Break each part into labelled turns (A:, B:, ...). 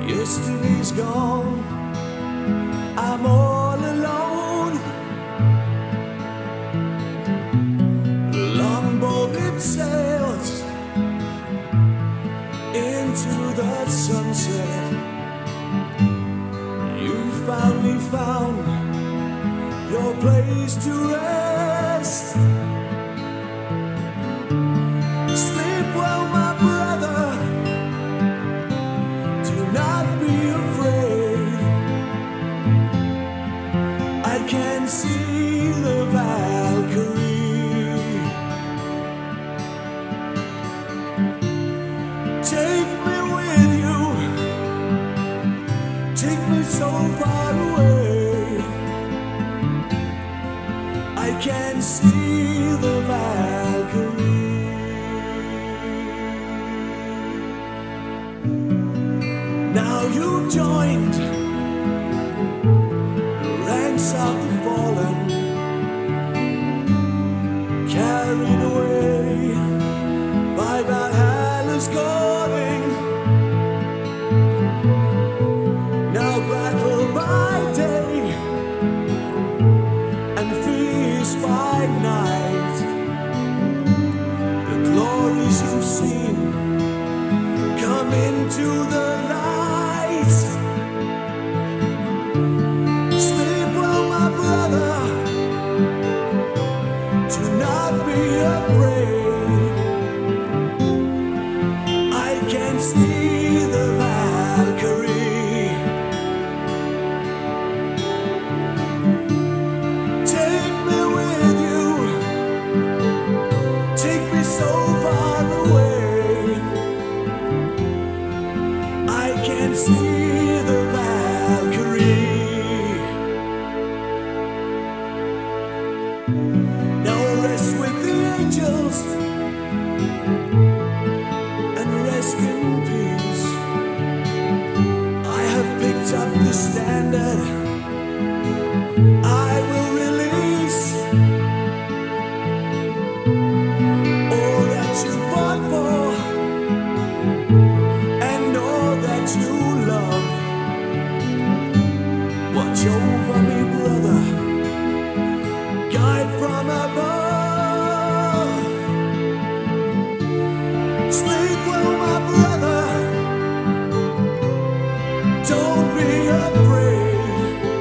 A: Yesterday's gone, I'm all alone. Longboat it sails into the sunset. You finally found your place to rest. Sleep well, my brother, do not be afraid. I can see the Valkyrie. Take me with you, take me so far away. I can see the Valkyrie. Now you've joined the ranks of the fallen, carried away by Valhalla's calling. Now battle by day and feast by night. The glories you've seen come into the light. Sleep well, my brother, do not be afraid. I can see the Valkyrie. Take me with you, take me so far away. I can see the Valkyrie. Now rest with the angels and rest in peace. I have picked up the standard I will release. All that you fought for and all that you love. Watch over me, brother, guide from above. Sleep well, my brother, don't be afraid.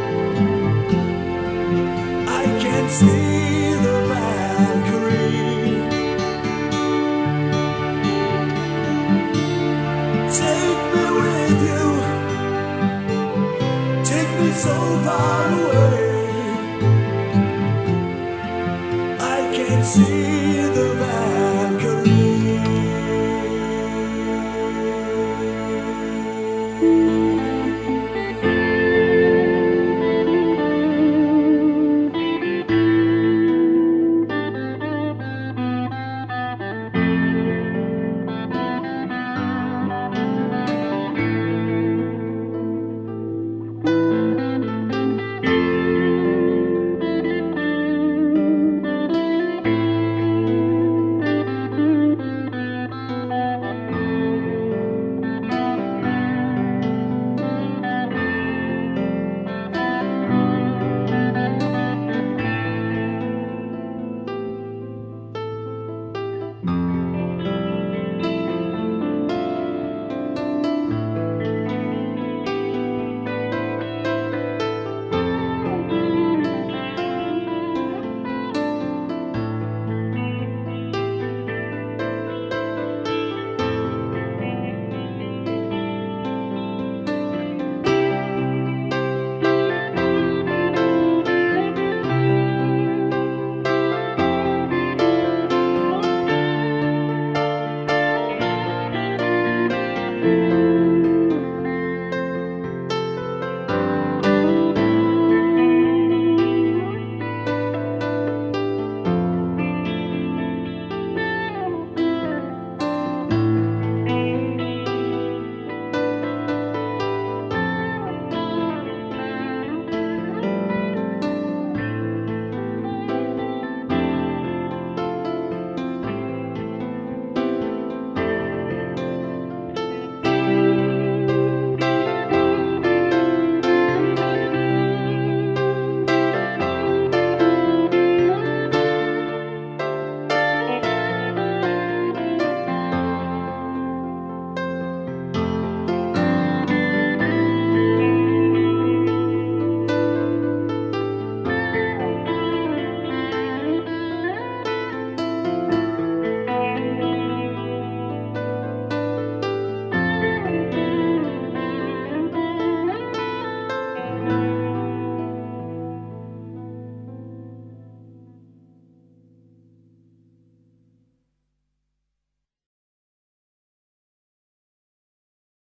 A: I can see the Valkyrie. Take me with you, take me so far away. I can see